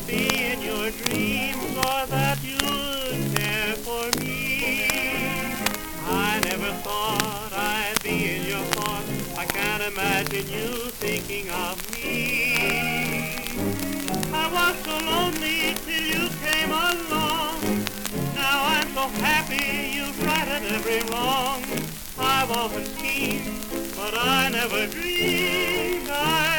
I'd be in your dreams or that you'd care for me. I never thought I'd be in your thoughts. I can't imagine you thinking of me. I was so lonely till you came along. Now I'm so happy you've righted every wrong. I've often schemed, but I never dreamed